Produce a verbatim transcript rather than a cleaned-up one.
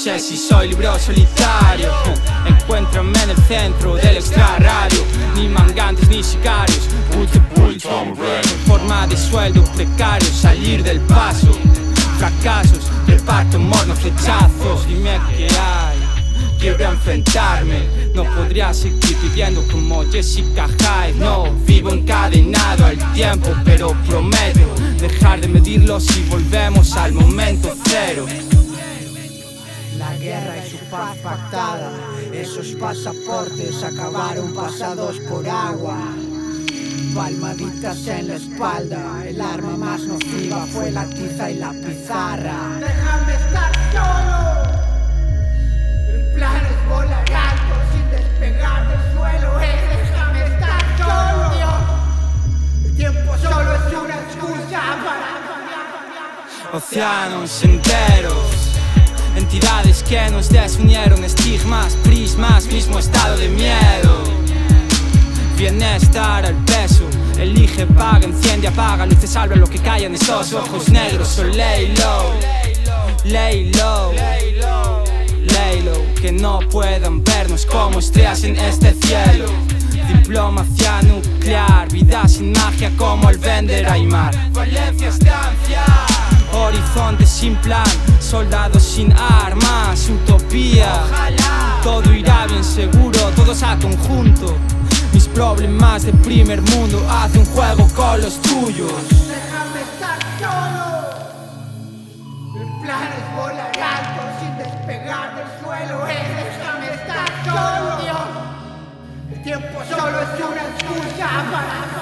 sé si soy libre o solitario. Encuéntrame en el centro del extrarradio. Ni mangantes ni sicarios. Forma de sueldo precario, salir del paso. Fracasos, reparto mornos, rechazos. Dime qué hay, quiero enfrentarme. No podría seguir viviendo como Jessica Hyde. No, vivo encadenado al tiempo, pero prometo dejar de medirlo si volvemos al momento cero. La guerra y su paz pactada, esos pasaportes acabaron pasados por agua. Palmaditas en la espalda, el arma más nociva fue la tiza y la pizarra. Déjame estar solo. El plan es volar alto sin despegar del suelo. Eh, déjame estar solo. El tiempo solo es una excusa para... Océanos enteros, entidades que nos desunieron, estigmas, prismas, mismo estado de miedo. Bienestar al peso, elige, paga, enciende, apaga, luces, abre lo que callan estos ojos negros. So lay low, lay low, lay low, que no puedan vernos como estrellas en este cielo. Diplomacia nuclear, vida sin magia como el vender Aymar. Valencia estancia, horizonte sin plan, soldados sin armas, utopía. Todo irá bien seguro, todos a conjunto. Mis problemas de primer mundo, haz un juego con los tuyos. Déjame estar solo. El plan es volar alto sin despegar del suelo. Eh, déjame estar solo. El tiempo solo es una excusa para...